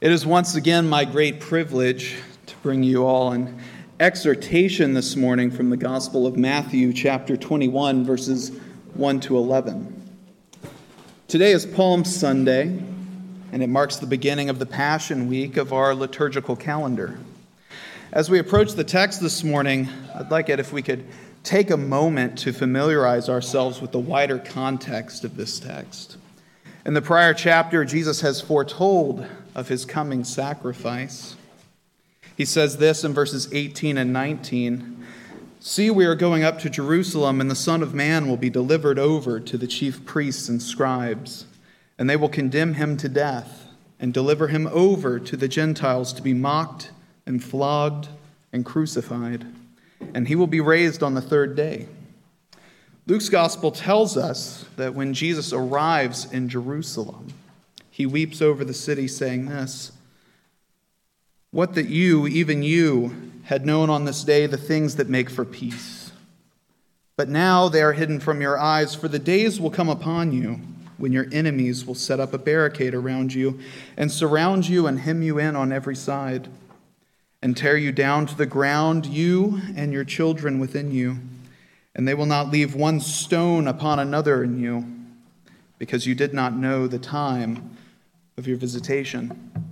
It is once again my great privilege to bring you all an exhortation this morning from the Gospel of Matthew, chapter 21, verses 1 to 11. Today is Palm Sunday, and it marks the beginning of the Passion Week of our liturgical calendar. As we approach the text this morning, I'd like it if we could take a moment to familiarize ourselves with the wider context of this text. In the prior chapter, Jesus has foretold of his coming sacrifice. He says this in verses 18 and 19, "See, we are going up to Jerusalem, and the Son of Man will be delivered over to the chief priests and scribes, and they will condemn him to death and deliver him over to the Gentiles to be mocked and flogged and crucified, and he will be raised on the third day." Luke's gospel tells us that when Jesus arrives in Jerusalem, he weeps over the city, saying this, "What that you, even you, had known on this day the things that make for peace. But now they are hidden from your eyes, for the days will come upon you when your enemies will set up a barricade around you and surround you and hem you in on every side and tear you down to the ground, you and your children within you. And they will not leave one stone upon another in you, because you did not know the time of your visitation."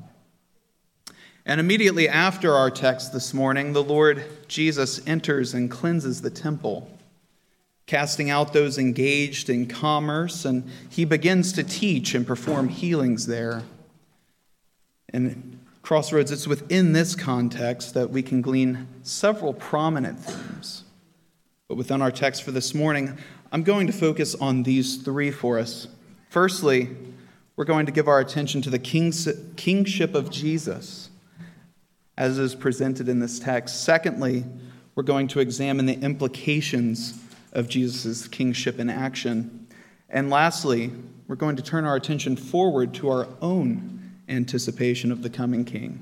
And immediately after our text this morning, the Lord Jesus enters and cleanses the temple, casting out those engaged in commerce, and he begins to teach and perform healings there. And Crossroads, it's within this context that we can glean several prominent themes. But within our text for this morning, I'm going to focus on these three for us. Firstly, we're going to give our attention to the kingship of Jesus, as is presented in this text. Secondly, we're going to examine the implications of Jesus' kingship in action. And lastly, we're going to turn our attention forward to our own anticipation of the coming King.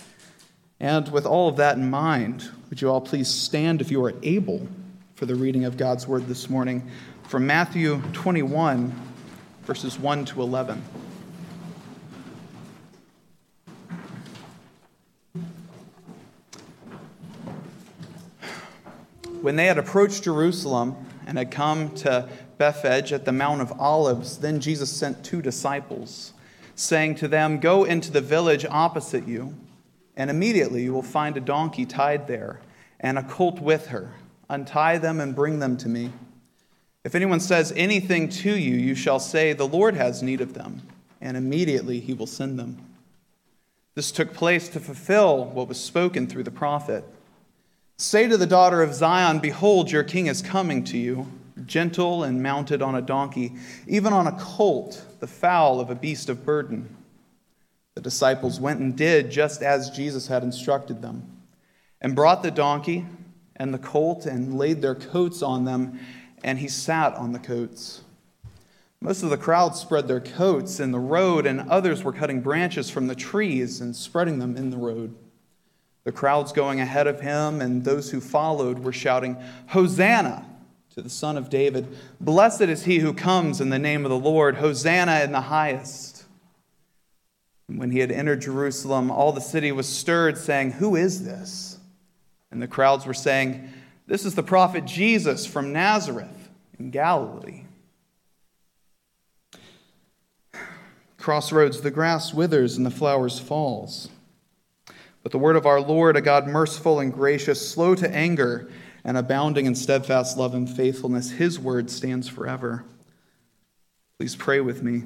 And with all of that in mind, would you all please stand if you are able for the reading of God's word this morning from Matthew 21, verses 1 to 11. When they had approached Jerusalem and had come to Bethphage at the Mount of Olives, then Jesus sent 2 disciples, saying to them, "Go into the village opposite you, and immediately you will find a donkey tied there, and a colt with her. Untie them and bring them to me. If anyone says anything to you, you shall say, 'The Lord has need of them,' and immediately he will send them." This took place to fulfill what was spoken through the prophet. "Say to the daughter of Zion, 'Behold, your king is coming to you, gentle and mounted on a donkey, even on a colt, the foal of a beast of burden.'" The disciples went and did just as Jesus had instructed them, and brought the donkey and the colt and laid their coats on them, and he sat on the coats. Most of the crowd spread their coats in the road, and others were cutting branches from the trees and spreading them in the road. The crowds going ahead of him and those who followed were shouting, "Hosanna to the Son of David. Blessed is he who comes in the name of the Lord. Hosanna in the highest." And when he had entered Jerusalem, all the city was stirred, saying, "Who is this?" And the crowds were saying, "This is the prophet Jesus from Nazareth in Galilee." Crossroads, the grass withers and the flowers falls. But the word of our Lord, a God merciful and gracious, slow to anger, and abounding in steadfast love and faithfulness, his word stands forever. Please pray with me.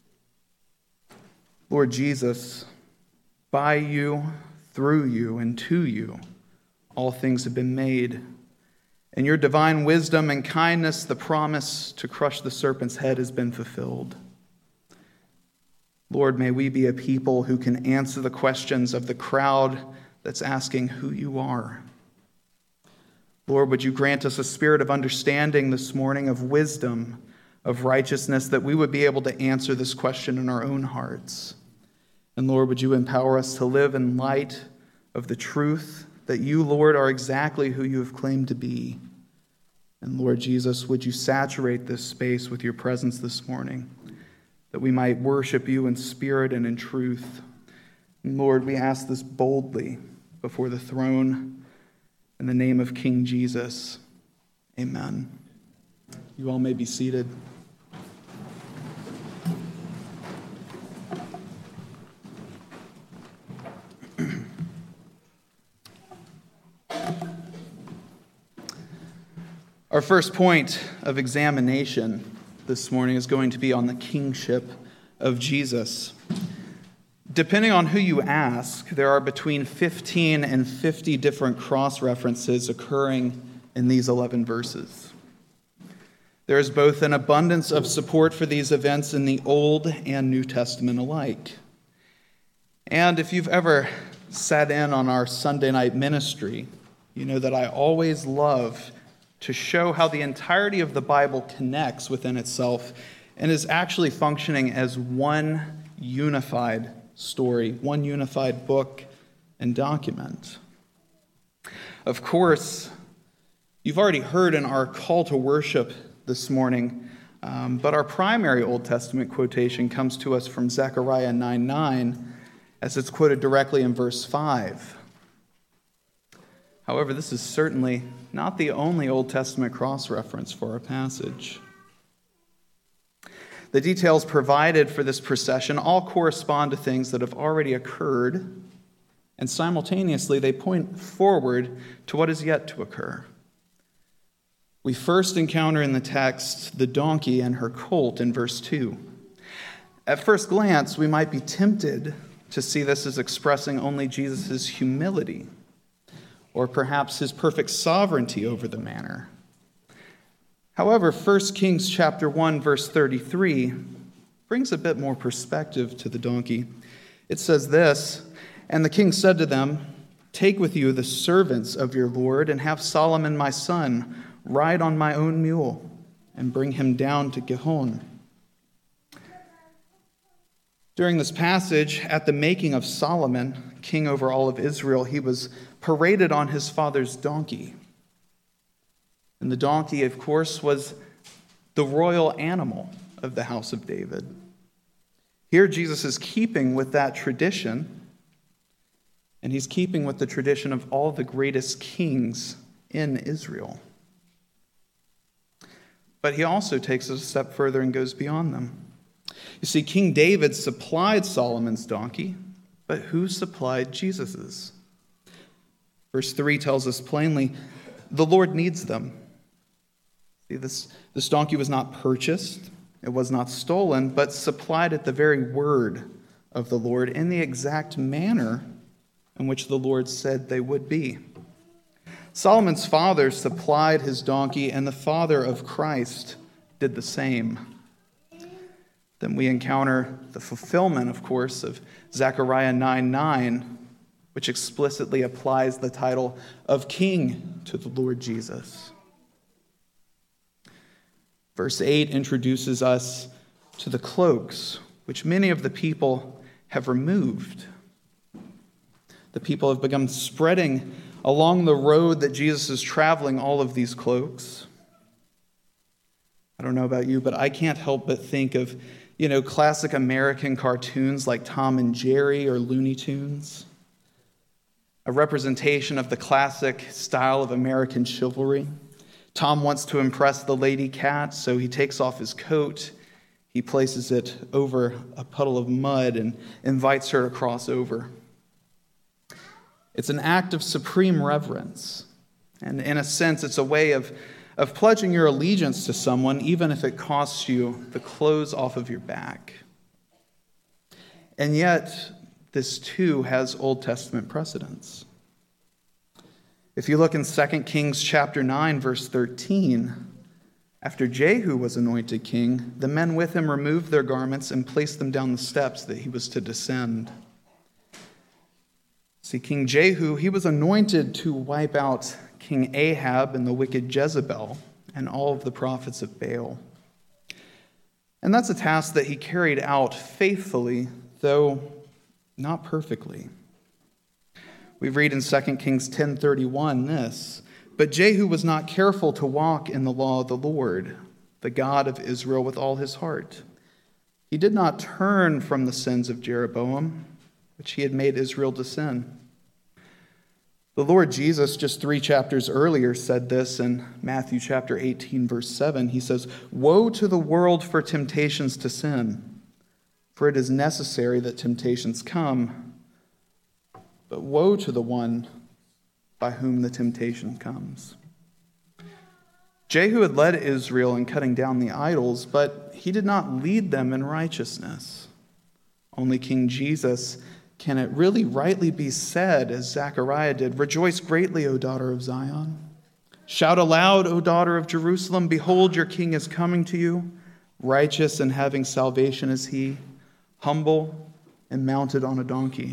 Lord Jesus, by you, through you, and to you, all things have been made. In your divine wisdom and kindness, the promise to crush the serpent's head has been fulfilled. Lord, may we be a people who can answer the questions of the crowd that's asking who you are. Lord, would you grant us a spirit of understanding this morning, of wisdom, of righteousness, that we would be able to answer this question in our own hearts. And Lord, would you empower us to live in light of the truth that you, Lord, are exactly who you have claimed to be. And Lord Jesus, would you saturate this space with your presence this morning, that we might worship you in spirit and in truth. And Lord, we ask this boldly before the throne in the name of King Jesus. Amen. You all may be seated. Our first point of examination this morning is going to be on the kingship of Jesus. Depending on who you ask, there are between 15 and 50 different cross-references occurring in these 11 verses. There is both an abundance of support for these events in the Old and New Testament alike. And if you've ever sat in on our Sunday night ministry, you know that I always love to show how the entirety of the Bible connects within itself and is actually functioning as one unified story, one unified book and document. Of course, you've already heard in our call to worship this morning, but our primary Old Testament quotation comes to us from Zechariah 9:9, as it's quoted directly in verse 5. However, this is certainly not the only Old Testament cross-reference for our passage. The details provided for this procession all correspond to things that have already occurred, and simultaneously they point forward to what is yet to occur. We first encounter in the text the donkey and her colt in verse 2. At first glance, we might be tempted to see this as expressing only Jesus' humility, or perhaps his perfect sovereignty over the matter. However, 1 Kings chapter 1, verse 33 brings a bit more perspective to the donkey. It says this, "And the king said to them, 'Take with you the servants of your Lord, and have Solomon my son ride on my own mule, and bring him down to Gihon.'" During this passage, at the making of Solomon, king over all of Israel, he was paraded on his father's donkey. And the donkey, of course, was the royal animal of the house of David. Here, Jesus is keeping with that tradition, and he's keeping with the tradition of all the greatest kings in Israel. But he also takes it a step further and goes beyond them. You see, King David supplied Solomon's donkey, but who supplied Jesus's? Verse 3 tells us plainly, the Lord needs them. See, this donkey was not purchased, it was not stolen, but supplied at the very word of the Lord in the exact manner in which the Lord said they would be. Solomon's father supplied his donkey, and the father of Christ did the same. Then we encounter the fulfillment, of course, of Zechariah 9:9, which explicitly applies the title of king to the Lord Jesus. Verse 8 introduces us to the cloaks, which many of the people have removed. The people have begun spreading along the road that Jesus is traveling all of these cloaks. I don't know about you, but I can't help but think of, classic American cartoons like Tom and Jerry or Looney Tunes. A representation of the classic style of American chivalry. Tom wants to impress the lady cat, so he takes off his coat. He places it over a puddle of mud and invites her to cross over. It's an act of supreme reverence. And in a sense, it's a way of pledging your allegiance to someone, even if it costs you the clothes off of your back. And yet, this too has Old Testament precedents. If you look in 2 Kings chapter 9, verse 13, after Jehu was anointed king, the men with him removed their garments and placed them down the steps that he was to descend. See, King Jehu, he was anointed to wipe out King Ahab and the wicked Jezebel and all of the prophets of Baal. And that's a task that he carried out faithfully, though not perfectly. We read in 2 Kings 10:31 this, "But Jehu was not careful to walk in the law of the Lord, the God of Israel, with all his heart. He did not turn from the sins of Jeroboam, which he had made Israel to sin. The Lord Jesus, just 3 chapters earlier, said this in Matthew chapter 18, verse 7. He says, "Woe to the world for temptations to sin, for it is necessary that temptations come, but woe to the one by whom the temptation comes." Jehu had led Israel in cutting down the idols, but he did not lead them in righteousness. Only King Jesus can it really rightly be said, as Zechariah did, "Rejoice greatly, O daughter of Zion. Shout aloud, O daughter of Jerusalem. Behold, your king is coming to you. Righteous and having salvation is he, humble and mounted on a donkey."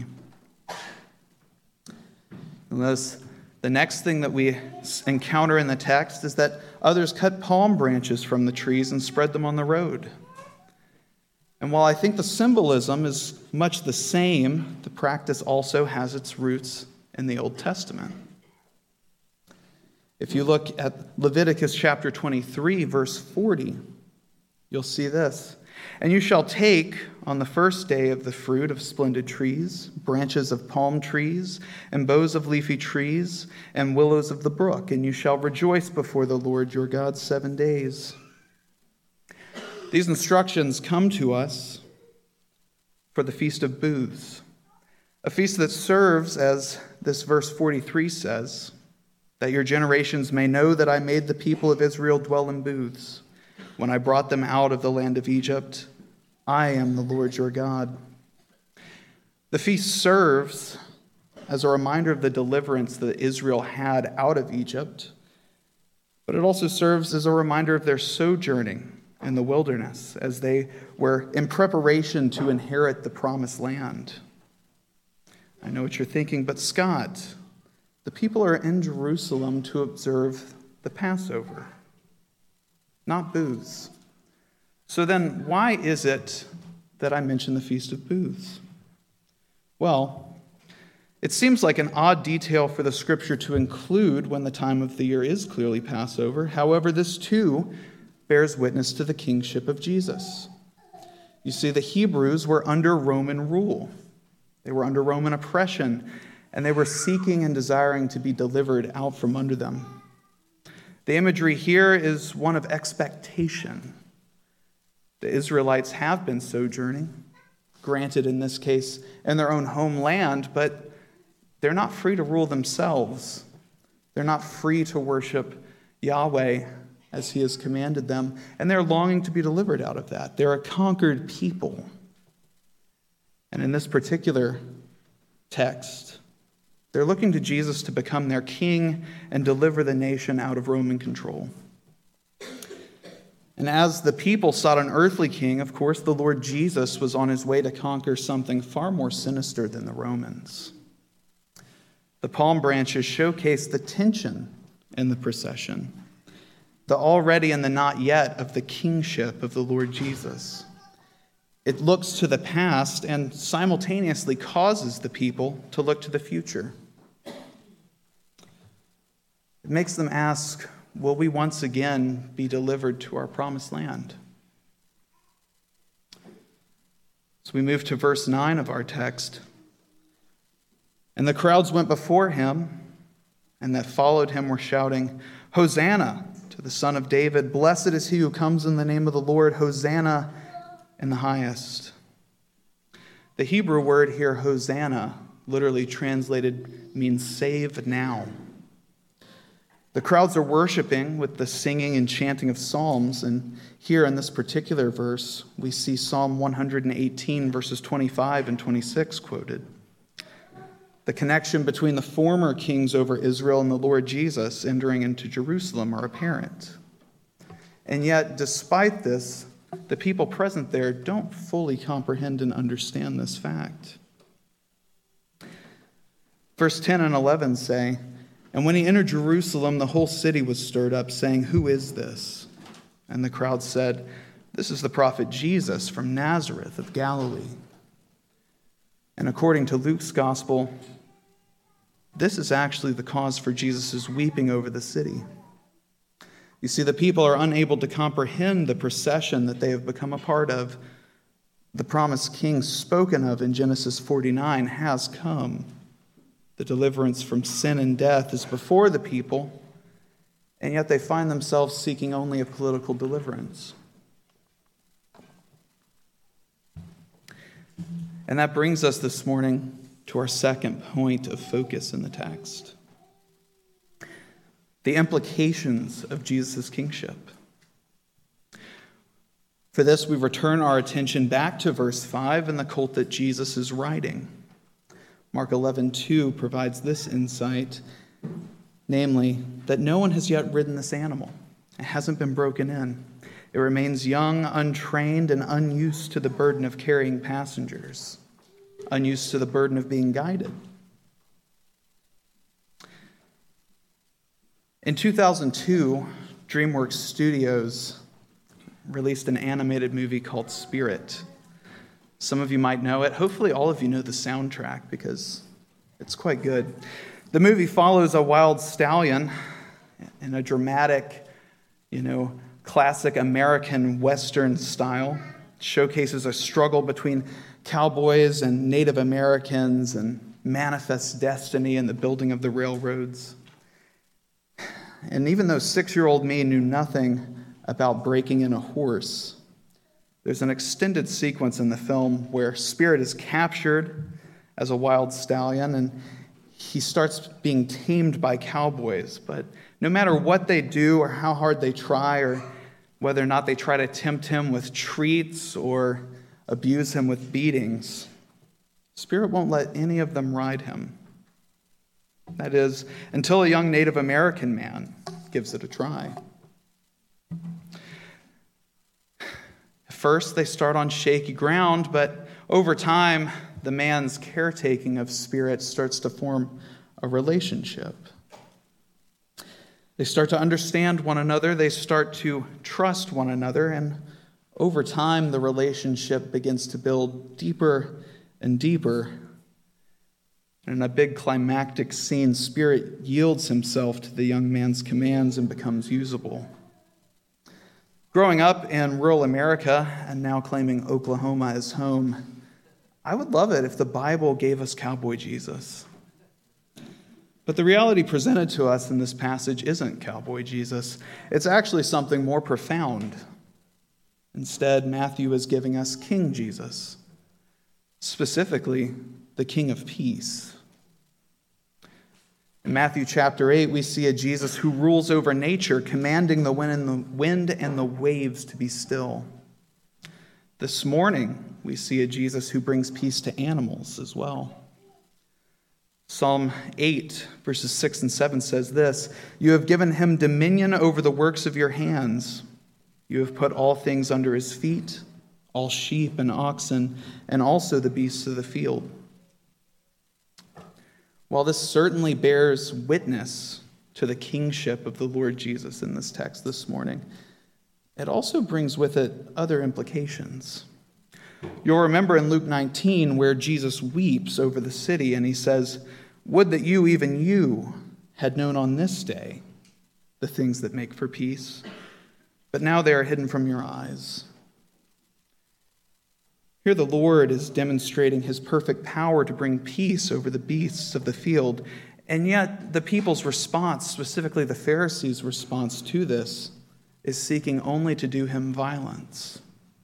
And thus, the next thing that we encounter in the text is that others cut palm branches from the trees and spread them on the road. And while I think the symbolism is much the same, the practice also has its roots in the Old Testament. If you look at Leviticus chapter 23, verse 40, you'll see this. "And you shall take on the first day of the fruit of splendid trees, branches of palm trees, and boughs of leafy trees, and willows of the brook, and you shall rejoice before the Lord your God 7 days." These instructions come to us for the Feast of Booths, a feast that serves, as this verse 43 says, "that your generations may know that I made the people of Israel dwell in booths. When I brought them out of the land of Egypt, I am the Lord your God." The feast serves as a reminder of the deliverance that Israel had out of Egypt, but it also serves as a reminder of their sojourning in the wilderness as they were in preparation to inherit the promised land. I know what you're thinking, but Scott, the people are in Jerusalem to observe the Passover, not booths. So then, why is it that I mention the Feast of Booths? Well, it seems like an odd detail for the Scripture to include when the time of the year is clearly Passover. However, this too bears witness to the kingship of Jesus. You see, the Hebrews were under Roman rule. They were under Roman oppression, and they were seeking and desiring to be delivered out from under them. The imagery here is one of expectation. The Israelites have been sojourning, granted in this case in their own homeland, but they're not free to rule themselves. They're not free to worship Yahweh as he has commanded them, and they're longing to be delivered out of that. They're a conquered people. And in this particular text, they're looking to Jesus to become their king and deliver the nation out of Roman control. And as the people sought an earthly king, of course, the Lord Jesus was on his way to conquer something far more sinister than the Romans. The palm branches showcase the tension in the procession, the already and the not yet of the kingship of the Lord Jesus. It looks to the past and simultaneously causes the people to look to the future. It makes them ask, will we once again be delivered to our promised land? So we move to verse 9 of our text. "And the crowds went before him, and that followed him were shouting, 'Hosanna to the Son of David. Blessed is he who comes in the name of the Lord. Hosanna in the highest.'" The Hebrew word here, Hosanna, literally translated means save now. The crowds are worshiping with the singing and chanting of psalms, and here in this particular verse, we see Psalm 118, verses 25 and 26 quoted. The connection between the former kings over Israel and the Lord Jesus entering into Jerusalem are apparent. And yet, despite this, the people present there don't fully comprehend and understand this fact. Verse 10 and 11 say, "And when he entered Jerusalem, the whole city was stirred up, saying, 'Who is this?' And the crowd said, 'This is the prophet Jesus from Nazareth of Galilee.'" And according to Luke's gospel, this is actually the cause for Jesus' weeping over the city. You see, the people are unable to comprehend the procession that they have become a part of. The promised king spoken of in Genesis 49 has come. The deliverance from sin and death is before the people, and yet they find themselves seeking only a political deliverance. And that brings us this morning to our second point of focus in the text: the implications of Jesus' kingship. For this, we return our attention back to verse 5 and the colt that Jesus is riding. Mark 11:2 provides this insight, namely, that no one has yet ridden this animal. It hasn't been broken in. It remains young, untrained, and unused to the burden of carrying passengers, unused to the burden of being guided. In 2002, DreamWorks Studios released an animated movie called Spirit. Some of you might know it. Hopefully all of you know the soundtrack because it's quite good. The movie follows a wild stallion in a dramatic, classic American Western style. It showcases a struggle between cowboys and Native Americans and manifests destiny in the building of the railroads. And even though 6-year-old me knew nothing about breaking in a horse, there's an extended sequence in the film where Spirit is captured as a wild stallion and he starts being tamed by cowboys. But no matter what they do or how hard they try, or whether or not they try to tempt him with treats or abuse him with beatings, Spirit won't let any of them ride him. That is, until a young Native American man gives it a try. First, they start on shaky ground, but over time, the man's caretaking of Spirit starts to form a relationship. They start to understand one another, they start to trust one another, and over time, the relationship begins to build deeper and deeper. And in a big climactic scene, Spirit yields himself to the young man's commands and becomes usable. Growing up in rural America and now claiming Oklahoma as home, I would love it if the Bible gave us Cowboy Jesus. But the reality presented to us in this passage isn't Cowboy Jesus. It's actually something more profound. Instead, Matthew is giving us King Jesus, specifically the King of Peace. In Matthew chapter 8, we see a Jesus who rules over nature, commanding the wind and the waves to be still. This morning, we see a Jesus who brings peace to animals as well. Psalm 8, verses 6 and 7 says this: "You have given him dominion over the works of your hands. You have put all things under his feet, all sheep and oxen, and also the beasts of the field." While this certainly bears witness to the kingship of the Lord Jesus in this text this morning, it also brings with it other implications. You'll remember in Luke 19 where Jesus weeps over the city and he says, "Would that you, even you, had known on this day the things that make for peace, but now they are hidden from your eyes." Here the Lord is demonstrating his perfect power to bring peace over the beasts of the field, and yet the people's response, specifically the Pharisees' response to this, is seeking only to do him violence.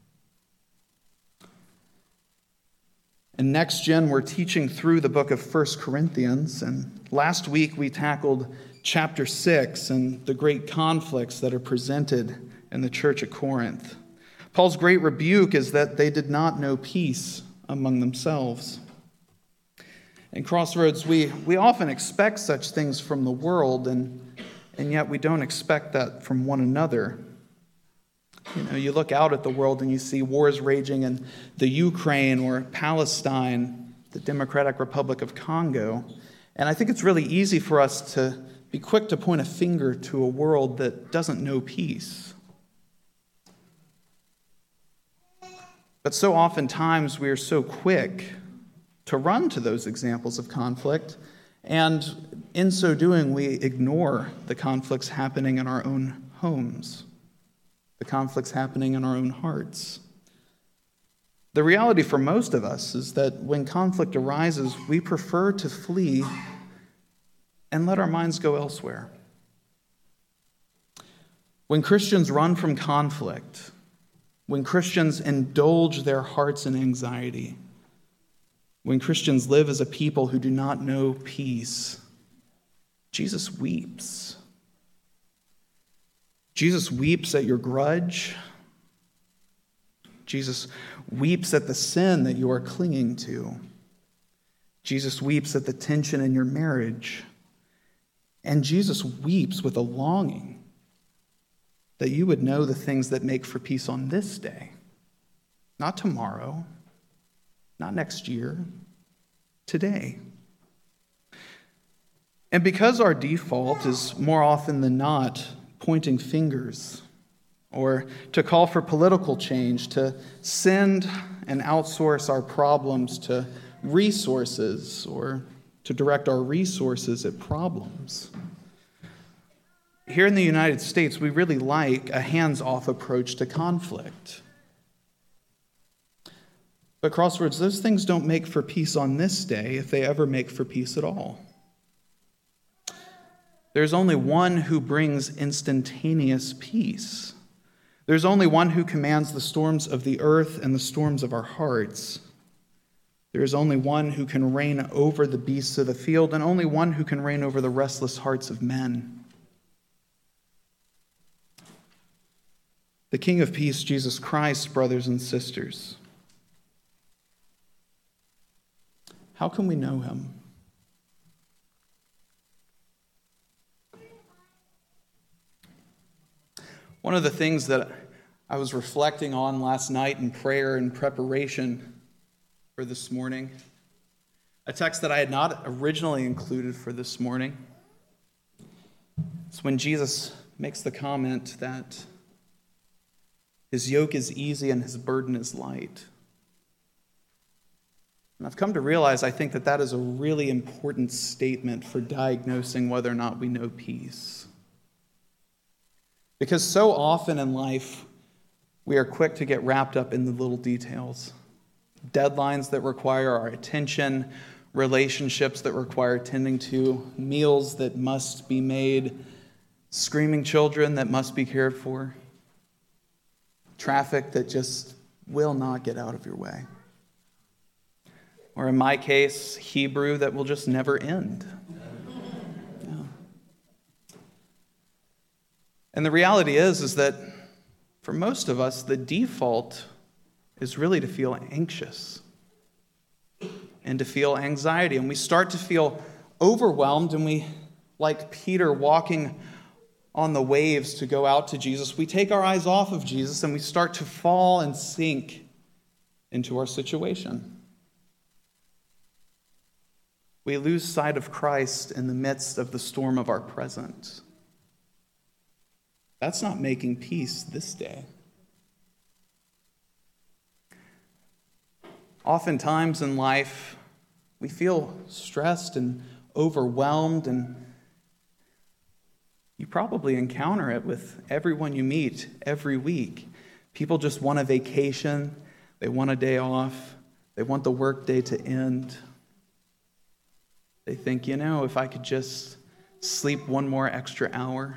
In Next Gen, we're teaching through the book of 1 Corinthians, and last week we tackled chapter 6 and the great conflicts that are presented in the church at Corinth. Paul's great rebuke is that they did not know peace among themselves. In Crossroads, we often expect such things from the world, and yet we don't expect that from one another. You look out at the world and you see wars raging in the Ukraine or Palestine, the Democratic Republic of Congo, and I think it's really easy for us to be quick to point a finger to a world that doesn't know peace. But so oftentimes we are so quick to run to those examples of conflict, and in so doing we ignore the conflicts happening in our own homes, the conflicts happening in our own hearts. The reality for most of us is that when conflict arises, we prefer to flee and let our minds go elsewhere. When Christians run from conflict, when Christians indulge their hearts in anxiety, when Christians live as a people who do not know peace, Jesus weeps. Jesus weeps at your grudge. Jesus weeps at the sin that you are clinging to. Jesus weeps at the tension in your marriage. And Jesus weeps with a longing that you would know the things that make for peace on this day, not tomorrow, not next year, today. And because our default is more often than not pointing fingers, or to call for political change, to send and outsource our problems to resources, or to direct our resources at problems. Here in the United States, we really like a hands-off approach to conflict. But Crossroads, those things don't make for peace on this day, if they ever make for peace at all. There's only one who brings instantaneous peace. There's only one who commands the storms of the earth and the storms of our hearts. There is only one who can reign over the beasts of the field, and only one who can reign over the restless hearts of men. The King of Peace, Jesus Christ, brothers and sisters. How can we know him? One of the things that I was reflecting on last night in prayer and preparation for this morning, a text that I had not originally included for this morning, it's when Jesus makes the comment that his yoke is easy and his burden is light. And I've come to realize, I think that is a really important statement for diagnosing whether or not we know peace. Because so often in life, we are quick to get wrapped up in the little details. Deadlines that require our attention, relationships that require tending to, meals that must be made, screaming children that must be cared for, traffic that just will not get out of your way. Or in my case, Hebrew that will just never end. Yeah. And the reality is that for most of us, the default is really to feel anxious and to feel anxiety. And we start to feel overwhelmed, and we, like Peter walking on the waves to go out to Jesus, we take our eyes off of Jesus and we start to fall and sink into our situation. We lose sight of Christ in the midst of the storm of our present. That's not making peace this day. Oftentimes in life, we feel stressed and overwhelmed, and you probably encounter it with everyone you meet every week. People just want a vacation, they want a day off, they want the workday to end. They think, if I could just sleep one more extra hour.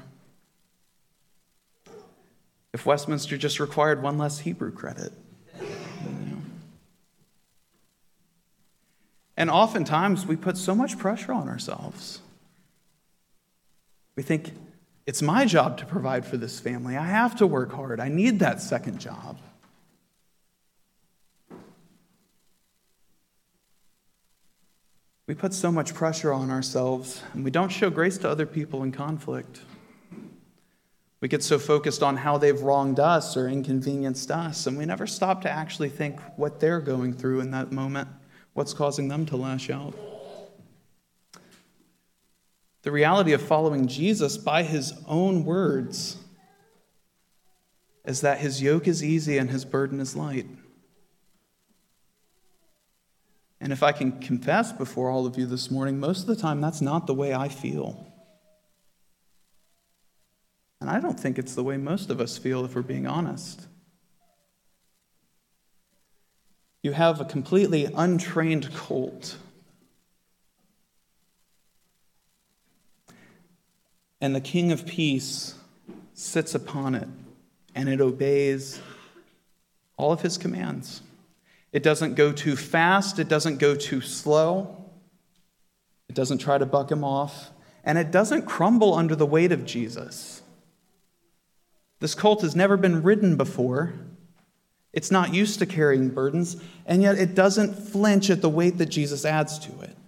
If Westminster just required one less Hebrew credit. And oftentimes we put so much pressure on ourselves. We think, it's my job to provide for this family. I have to work hard. I need that second job. We put so much pressure on ourselves, and we don't show grace to other people in conflict. We get so focused on how they've wronged us or inconvenienced us, and we never stop to actually think what they're going through in that moment, what's causing them to lash out. The reality of following Jesus by his own words is that his yoke is easy and his burden is light. And if I can confess before all of you this morning, most of the time that's not the way I feel. And I don't think it's the way most of us feel if we're being honest. you have a completely untrained colt. And the King of Peace sits upon it, and it obeys all of his commands. It doesn't go too fast. It doesn't go too slow. It doesn't try to buck him off. And it doesn't crumble under the weight of Jesus. This colt has never been ridden before. It's not used to carrying burdens, and yet it doesn't flinch at the weight that Jesus adds to it.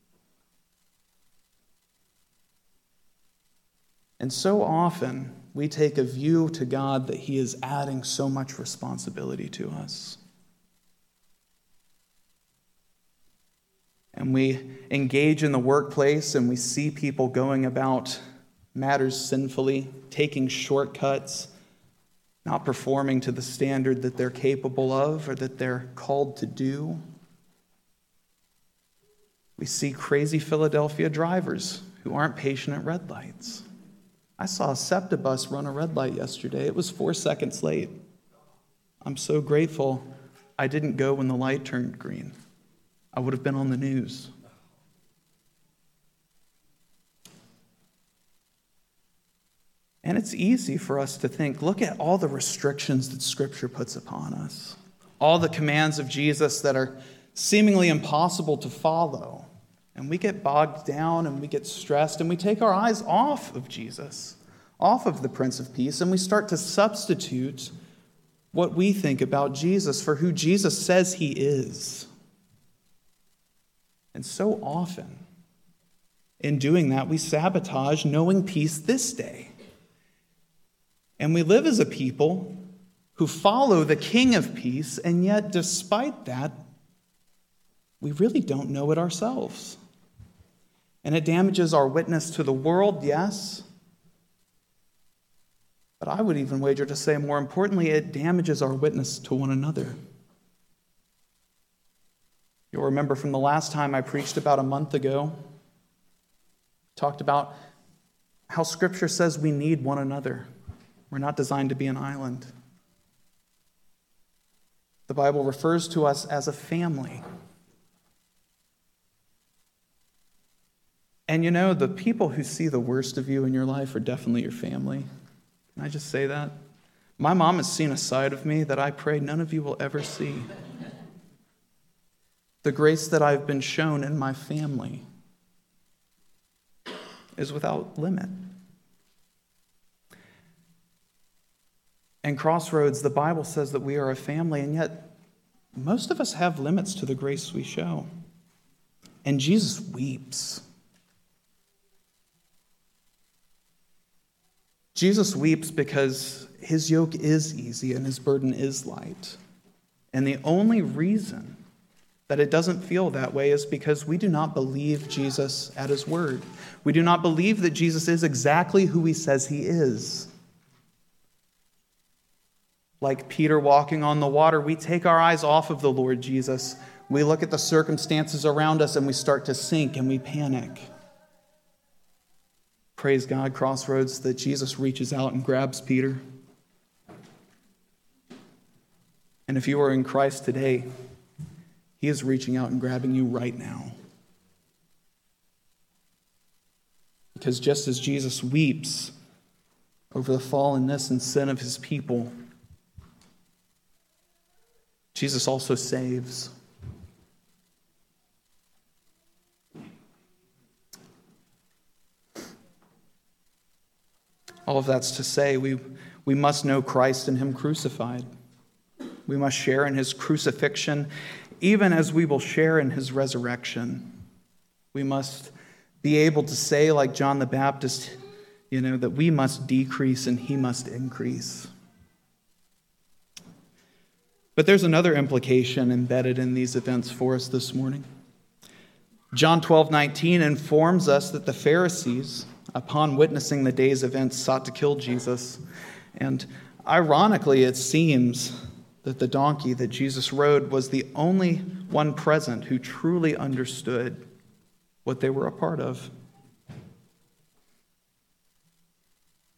And so often, we take a view to God that he is adding so much responsibility to us. And we engage in the workplace and we see people going about matters sinfully, taking shortcuts, not performing to the standard that they're capable of or that they're called to do. We see crazy Philadelphia drivers who aren't patient at red lights. I saw a SEPTA bus run a red light yesterday. It was 4 seconds late. I'm so grateful I didn't go when the light turned green. I would have been on the news. And it's easy for us to think, look at all the restrictions that Scripture puts upon us. All the commands of Jesus that are seemingly impossible to follow. And we get bogged down and we get stressed and we take our eyes off of Jesus, off of the Prince of Peace, and we start to substitute what we think about Jesus for who Jesus says he is. And so often, in doing that, we sabotage knowing peace this day. And we live as a people who follow the King of Peace, and yet despite that, we really don't know it ourselves. And it damages our witness to the world, yes. But I would even wager to say, more importantly, it damages our witness to one another. You'll remember from the last time I preached about a month ago, talked about how Scripture says we need one another. We're not designed to be an island. The Bible refers to us as a family. And you know, the people who see the worst of you in your life are definitely your family. Can I just say that? My mom has seen a side of me that I pray none of you will ever see. The grace that I've been shown in my family is without limit. And Crossroads, the Bible says that we are a family, and yet most of us have limits to the grace we show. And Jesus weeps. Jesus weeps because his yoke is easy and his burden is light. And the only reason that it doesn't feel that way is because we do not believe Jesus at his word. We do not believe that Jesus is exactly who he says he is. Like Peter walking on the water, we take our eyes off of the Lord Jesus. We look at the circumstances around us and we start to sink and we panic. Praise God, Crossroads, that Jesus reaches out and grabs Peter. And if you are in Christ today, he is reaching out and grabbing you right now. Because just as Jesus weeps over the fallenness and sin of his people, Jesus also saves. All of that's to say we must know Christ and him crucified. We must share in his crucifixion, even as we will share in his resurrection. We must be able to say, like John the Baptist, that we must decrease and he must increase. But there's another implication embedded in these events for us this morning. John 12:19 informs us that the Pharisees, upon witnessing the day's events, sought to kill Jesus. And ironically, it seems that the donkey that Jesus rode was the only one present who truly understood what they were a part of.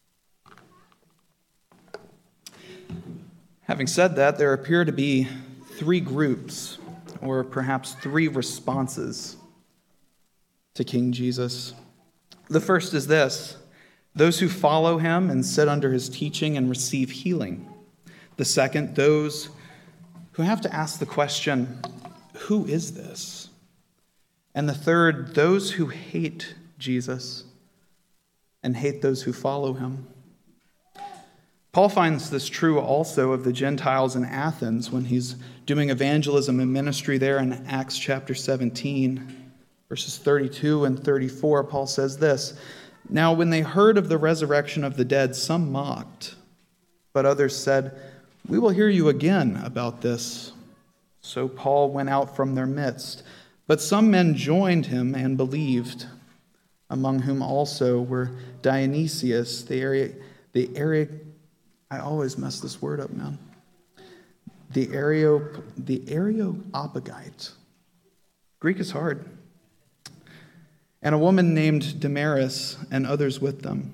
Having said that, there appear to be three groups, or perhaps three responses to King Jesus. The first is this: those who follow him and sit under his teaching and receive healing. The second, those who have to ask the question, who is this? And the third, those who hate Jesus and hate those who follow him. Paul finds this true also of the Gentiles in Athens when he's doing evangelism and ministry there in Acts chapter 17, verses 32 and 34. Paul says this: "Now when they heard of the resurrection of the dead, some mocked, but others said, 'We will hear you again about this.' So Paul went out from their midst. But some men joined him and believed, among whom also were Dionysius, I always mess this word up, man. The Areopagite. Greek is hard. And a woman named Damaris, and others with them.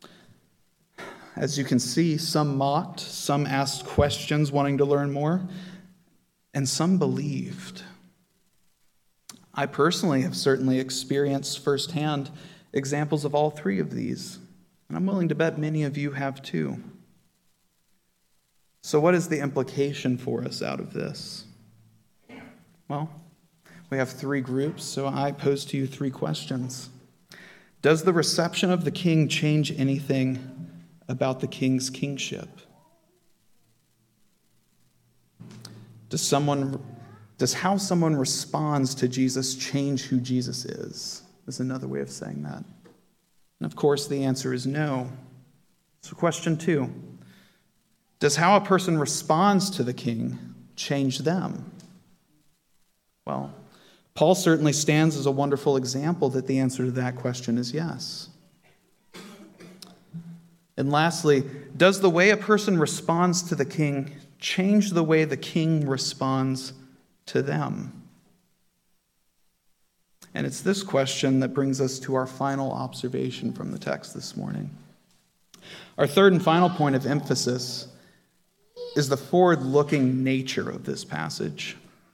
As you can see, some mocked, some asked questions wanting to learn more, and some believed. I personally have certainly experienced firsthand examples of all three of these, and I'm willing to bet many of you have too. So what is the implication for us out of this? Well, we have three groups, so I pose to you three questions. Does the reception of the king change anything about the king's kingship? Does how someone responds to Jesus change who Jesus is another way of saying that. And of course, the answer is no. So question 2, does how a person responds to the king change them? Well, Paul certainly stands as a wonderful example that the answer to that question is yes. And lastly, does the way a person responds to the king change the way the king responds to them? And it's this question that brings us to our final observation from the text this morning. Our third and final point of emphasis is the forward-looking nature of this passage.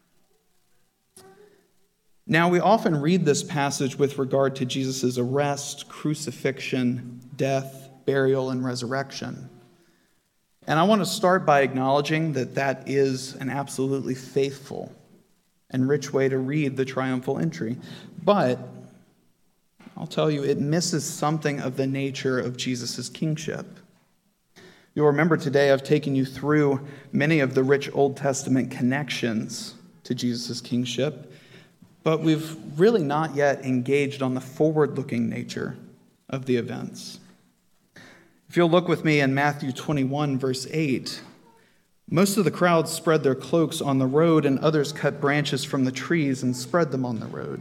Now, we often read this passage with regard to Jesus' arrest, crucifixion, death, burial, and resurrection. And I want to start by acknowledging that that is an absolutely faithful and rich way to read the triumphal entry. But I'll tell you, it misses something of the nature of Jesus' kingship. You'll remember today I've taken you through many of the rich Old Testament connections to Jesus' kingship, but we've really not yet engaged on the forward-looking nature of the events. If you'll look with me in Matthew 21, verse 8, most of the crowd spread their cloaks on the road, and others cut branches from the trees and spread them on the road.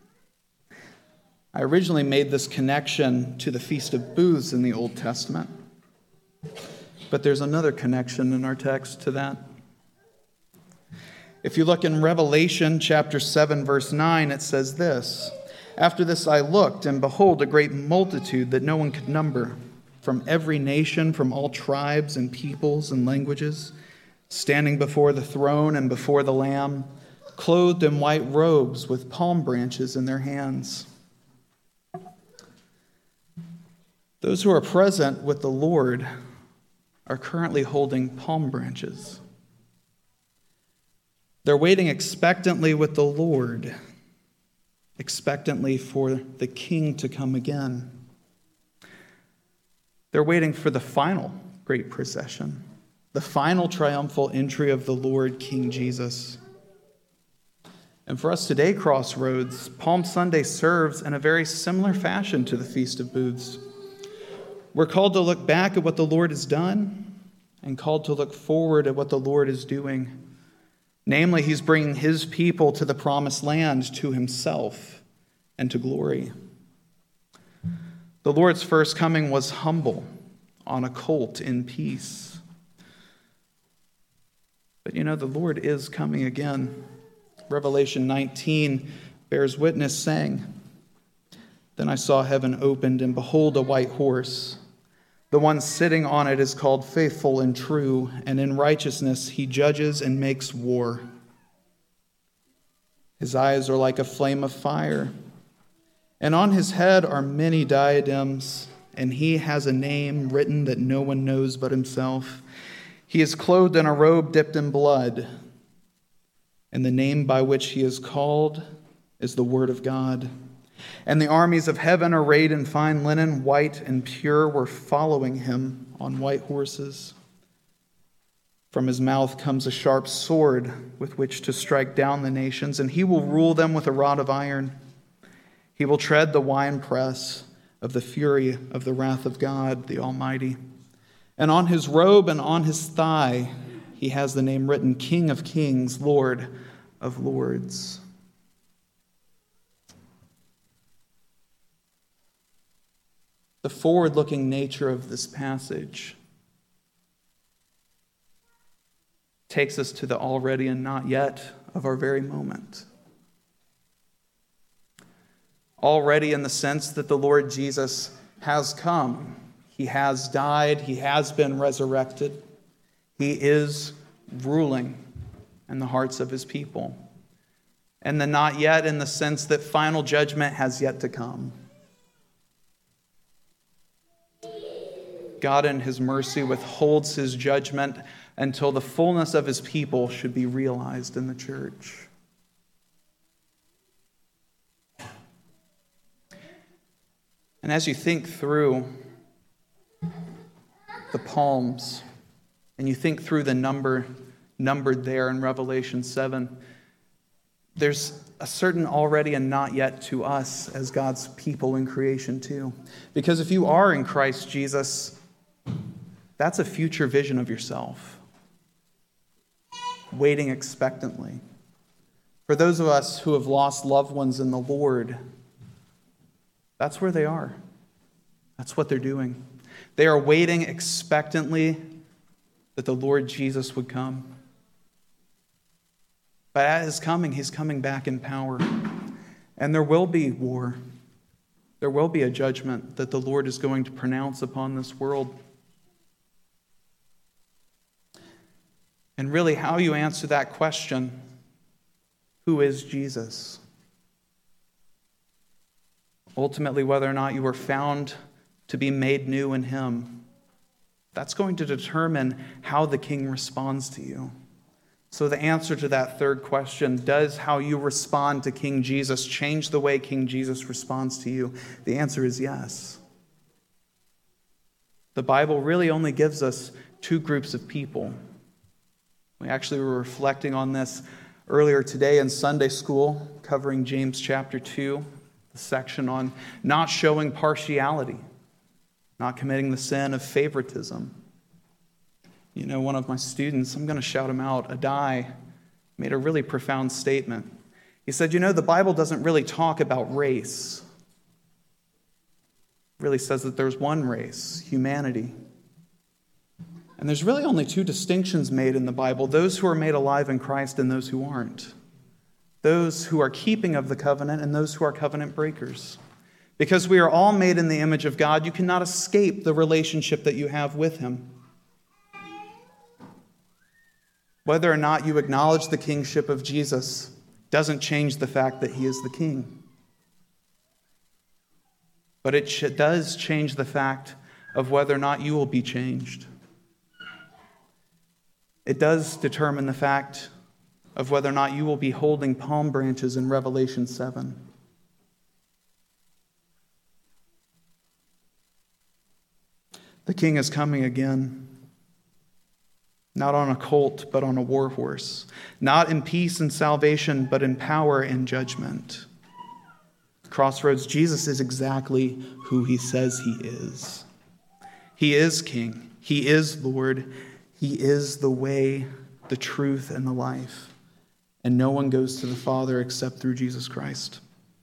I originally made this connection to the Feast of Booths in the Old Testament, but there's another connection in our text to that. If you look in Revelation chapter 7, verse 9, it says this: "After this I looked, and behold, a great multitude that no one could number, from every nation, from all tribes and peoples and languages, standing before the throne and before the Lamb, clothed in white robes with palm branches in their hands." Those who are present with the Lord are currently holding palm branches. They're waiting expectantly with the Lord, expectantly for the King to come again. They're waiting for the final great procession, the final triumphal entry of the Lord King Jesus. And for us today, Crossroads, Palm Sunday serves in a very similar fashion to the Feast of Booths. We're called to look back at what the Lord has done and called to look forward at what the Lord is doing. Namely, he's bringing his people to the promised land, to himself, and to glory. The Lord's first coming was humble, on a colt in peace. But the Lord is coming again. Revelation 19 bears witness, saying, "Then I saw heaven opened, and behold, a white horse. The one sitting on it is called Faithful and True, and in righteousness he judges and makes war. His eyes are like a flame of fire, and on his head are many diadems, and he has a name written that no one knows but himself. He is clothed in a robe dipped in blood, and the name by which he is called is the Word of God. And the armies of heaven, arrayed in fine linen, white and pure, were following him on white horses. From his mouth comes a sharp sword with which to strike down the nations, and he will rule them with a rod of iron. He will tread the winepress of the fury of the wrath of God, the Almighty. And on his robe and on his thigh he has the name written, King of Kings, Lord of Lords. The forward-looking nature of this passage takes us to the already and not yet of our very moment. Already in the sense that the Lord Jesus has come. He has died. He has been resurrected. He is ruling in the hearts of his people. And the not yet in the sense that final judgment has yet to come. God in his mercy withholds his judgment until the fullness of his people should be realized in the church. And as you think through the Psalms, and you think through the numbered there in Revelation 7, there's a certain already and not yet to us as God's people in creation too. Because if you are in Christ Jesus, that's a future vision of yourself, waiting expectantly. For those of us who have lost loved ones in the Lord, that's where they are. That's what they're doing. They are waiting expectantly that the Lord Jesus would come. But at his coming, he's coming back in power. And there will be war. There will be a judgment that the Lord is going to pronounce upon this world. And really, how you answer that question, who is Jesus? Ultimately, whether or not you are found to be made new in him, that's going to determine how the king responds to you. So the answer to that third question, does how you respond to King Jesus change the way King Jesus responds to you? The answer is yes. The Bible really only gives us two groups of people. We actually were reflecting on this earlier today in Sunday school, covering James chapter 2, the section on not showing partiality, not committing the sin of favoritism. You know, one of my students, I'm going to shout him out, Adai, made a really profound statement. He said, the Bible doesn't really talk about race. It really says that there's one race, humanity. And there's really only two distinctions made in the Bible, those who are made alive in Christ and those who aren't. Those who are keeping of the covenant and those who are covenant breakers. Because we are all made in the image of God, you cannot escape the relationship that you have with him. Whether or not you acknowledge the kingship of Jesus doesn't change the fact that he is the king. But it does change the fact of whether or not you will be changed. It does determine the fact of whether or not you will be holding palm branches in Revelation 7. The king is coming again. Not on a colt, but on a war horse. Not in peace and salvation, but in power and judgment. Crossroads, Jesus is exactly who he says he is. He is King. He is Lord. He is the way, the truth, and the life. And no one goes to the Father except through Jesus Christ.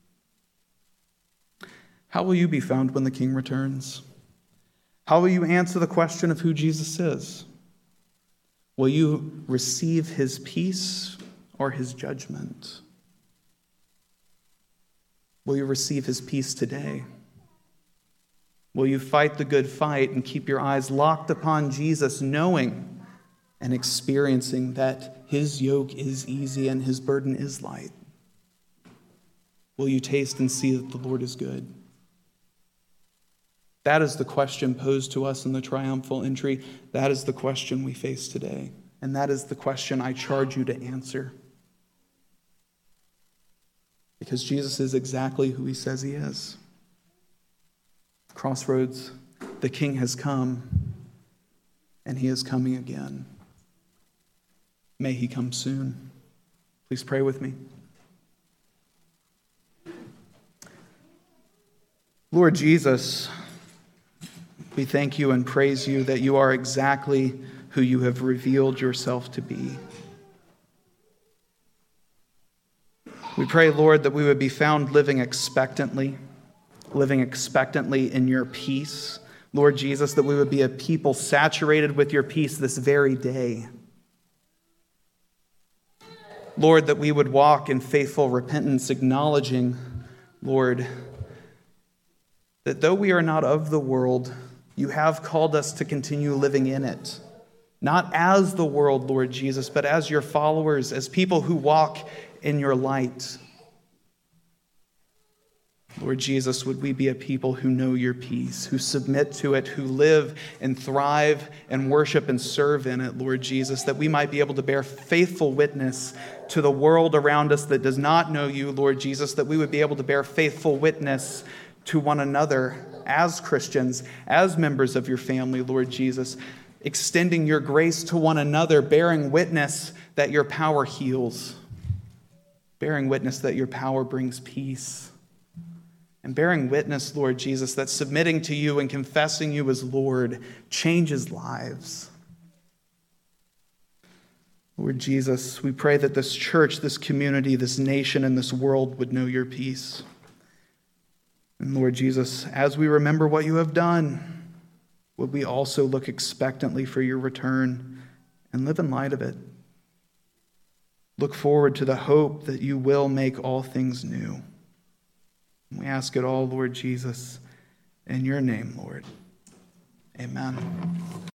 How will you be found when the King returns? How will you answer the question of who Jesus is? Will you receive his peace or his judgment? Will you receive his peace today? Will you fight the good fight and keep your eyes locked upon Jesus, knowing and experiencing that his yoke is easy and his burden is light? Will you taste and see that the Lord is good? That is the question posed to us in the triumphal entry. That is the question we face today. And that is the question I charge you to answer. Because Jesus is exactly who he says he is. Crossroads, the King has come, and he is coming again. May he come soon. Please pray with me. Lord Jesus, we thank you and praise you that you are exactly who you have revealed yourself to be. We pray, Lord, that we would be found living expectantly in your peace. Lord Jesus, that we would be a people saturated with your peace this very day. Lord, that we would walk in faithful repentance, acknowledging, Lord, that though we are not of the world, you have called us to continue living in it. Not as the world, Lord Jesus, but as your followers, as people who walk in your light. Lord Jesus, would we be a people who know your peace, who submit to it, who live and thrive and worship and serve in it, Lord Jesus, that we might be able to bear faithful witness to the world around us that does not know you, Lord Jesus, that we would be able to bear faithful witness to one another as Christians, as members of your family, Lord Jesus, extending your grace to one another, bearing witness that your power heals, bearing witness that your power brings peace, and bearing witness, Lord Jesus, that submitting to you and confessing you as Lord changes lives. Lord Jesus, we pray that this church, this community, this nation, and this world would know your peace. And Lord Jesus, as we remember what you have done, would we also look expectantly for your return and live in light of it? Look forward to the hope that you will make all things new. We ask it all, Lord Jesus, in your name, Lord. Amen.